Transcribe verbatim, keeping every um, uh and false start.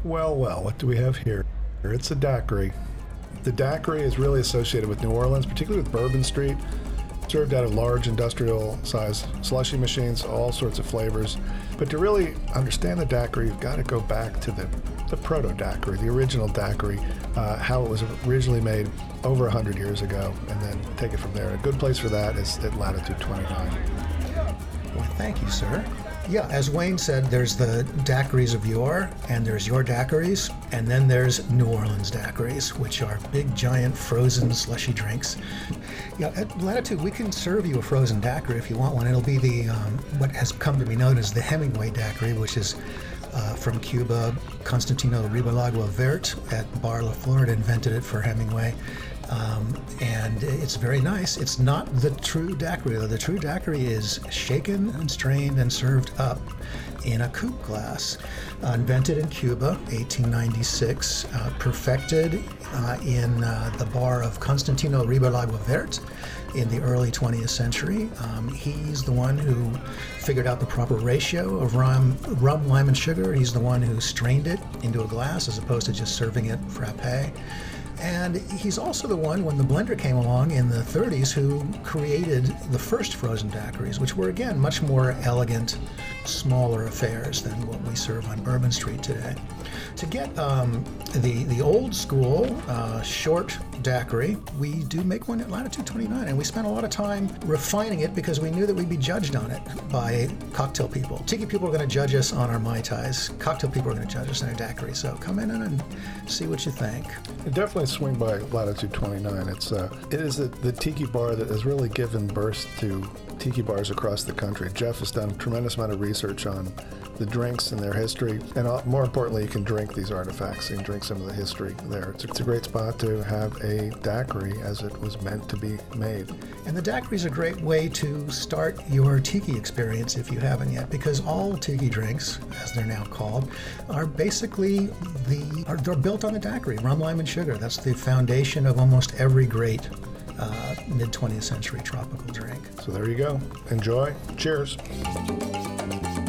Well, well, what do we have here? It's a daiquiri. The daiquiri is really associated with New Orleans, particularly with Bourbon Street. Served out of large industrial-sized slushy machines, all sorts of flavors. But to really understand the daiquiri, you've got to go back to the, the proto-daiquiri, the original daiquiri, uh, how it was originally made over one hundred years ago, and then take it from there. A good place for that is at Latitude twenty-nine. Well, thank you, sir. Yeah, as Wayne said, there's the daiquiris of yore, and there's your daiquiris, and then there's New Orleans daiquiris, which are big, giant, frozen, slushy drinks. Yeah, at Latitude, we can serve you a frozen daiquiri if you want one. It'll be the um, what has come to be known as the Hemingway daiquiri, which is uh, from Cuba. Constantino Ribalagua Vert at Bar La Florida invented it for Hemingway. Um, and it's very nice. It's not the true daiquiri, though. The true daiquiri is shaken and strained and served up in a coupe glass. Uh, invented in Cuba, eighteen ninety-six, uh, perfected uh, in uh, the bar of Constantino Ribalagua Vert in the early twentieth century. Um, he's the one who figured out the proper ratio of rum, rum, lime, and sugar. He's the one who strained it into a glass as opposed to just serving it frappe. And he's also the one, when the blender came along in the thirties, who created the first frozen daiquiris, which were, again, much more elegant, smaller affairs than what we serve on Bourbon Street today. To get um, the, the old school uh, short daiquiri, we do make one at Latitude twenty-nine, and we spent a lot of time refining it because we knew that we'd be judged on it by cocktail people. Tiki people are going to judge us on our Mai Tais. Cocktail people are going to judge us on our daiquiri. So come in and see what you think. Definitely swing by Latitude twenty-nine. It's uh, it is the, the tiki bar that has really given birth to tiki bars across the country. Jeff has done a tremendous amount of research on the drinks and their history, and uh, more importantly, you can drink these artifacts and drink some of the history there. It's a, it's a great spot to have a daiquiri as it was meant to be made. And the daiquiri is a great way to start your tiki experience if you haven't yet, because all tiki drinks, as they're now called, are basically the are they're built on the daiquiri, rum, lime, and sugar. That's the foundation of almost every great uh, mid-twentieth century tropical drink. So there you go. Enjoy. Cheers.